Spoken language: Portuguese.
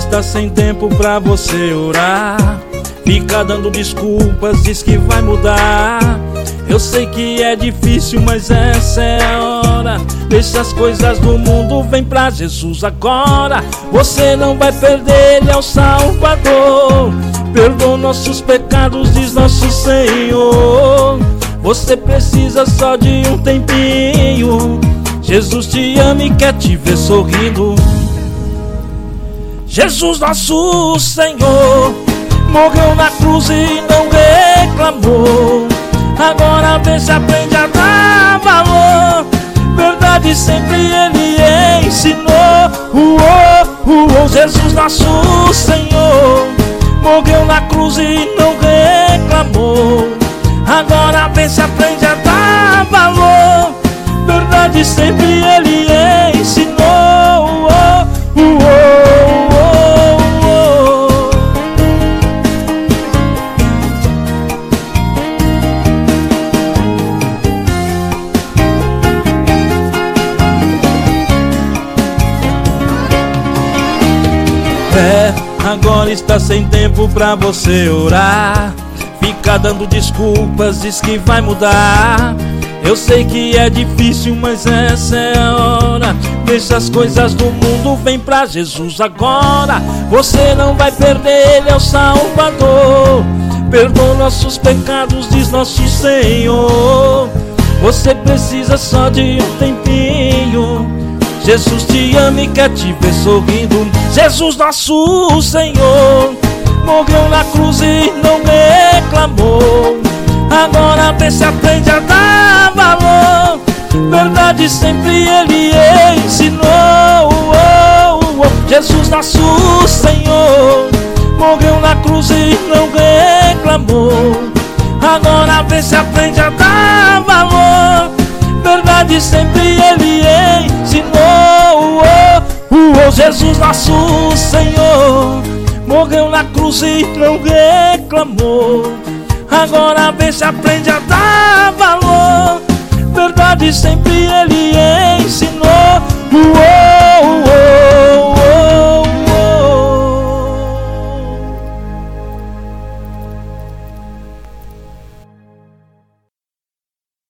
está sem tempo pra você orar. Fica dando desculpas, diz que vai mudar. Eu sei que é difícil, mas essa é a hora. Deixa as coisas do mundo, vem pra Jesus agora. Você não vai perder, Ele é o Salvador. Perdoa nossos pecados, diz nosso Senhor. Você precisa só de um tempinho. Jesus te ama e quer te ver sorrindo. Jesus nosso Senhor morreu na cruz e não reclamou. Agora vê se aprende a dar valor. Verdade sempre Ele ensinou. Jesus nosso Senhor morreu na cruz e não reclamou. Agora vê se aprende a dar valor. Verdade sempre Ele ensinou. Agora está sem tempo pra você orar. Fica dando desculpas, diz que vai mudar. Eu sei que é difícil, mas essa é a hora. Deixa as coisas do mundo, vem pra Jesus agora. Você não vai perder, Ele é o Salvador. Perdoa nossos pecados, diz nosso Senhor. Você precisa só de um tempinho. Jesus te ama e quer te ver sorrindo. Jesus nosso Senhor morreu na cruz e não reclamou. Agora vê se aprende a dar valor. Verdade sempre Ele ensinou. Jesus nosso Senhor morreu na cruz e não reclamou. Agora vê se aprende a dar valor. Verdade sempre Ele ensinou. Jesus nosso Senhor morreu na cruz e não reclamou. Agora vê se aprende a dar valor. Verdade sempre Ele ensinou.